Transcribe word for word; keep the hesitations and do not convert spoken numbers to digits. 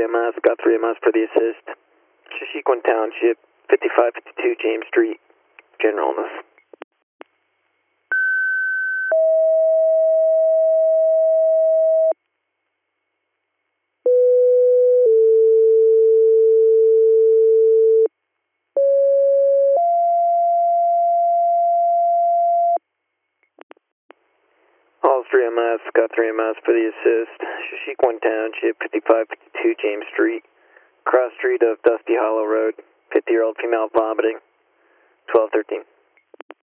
three M S, got three M S for the assist. Shashequin Township, fifty-five fifty-two James Street, general illness. Halls three M S, got three M S for the assist. Shashequin Township, fifty-five fifty-two James Street, cross street of Dusty Hollow Road, fifty-year-old female vomiting, twelve thirteen.